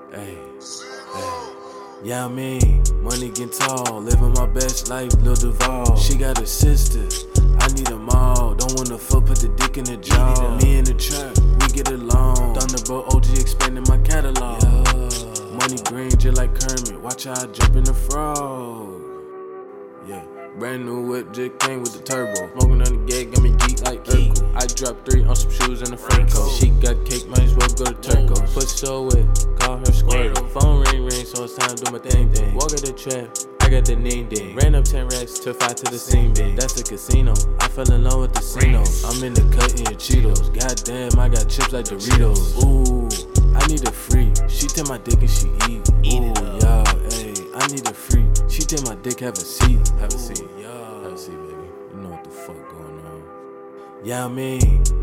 Hey, yeah, I mean, money getting tall, living my best life, Lil Duval. She got a sister, I need them all. Don't wanna fuck, put the dick in the jaw. Me in the trap, we get along. Thunderbolt OG expanding my catalog. Yeah. Money green just like Kermit, watch how I jump in the frog. Yeah, brand new whip just came with the turbo. Smoking on the gate, got me geek like Urkel. I dropped 3 on some shoes and a Franco. She got cake, might as well go to Turco. Push so wet, call her Squirtle. Phone ring, so it's time to do my thing. Walk at the trap, I got the name ding. Ran up 10 racks, took 5 to the scene bin. That's the casino, I fell in love with the casino. I'm in the cut in Cheetos. Goddamn, I got chips like Doritos. Ooh, I need a free. She take my dick and she eat. Ooh, yeah, ayy, I need a free. She take my dick, have a seat. Have a seat, yeah. Have a seat, baby. You know what the fuck going on. Yeah, I mean,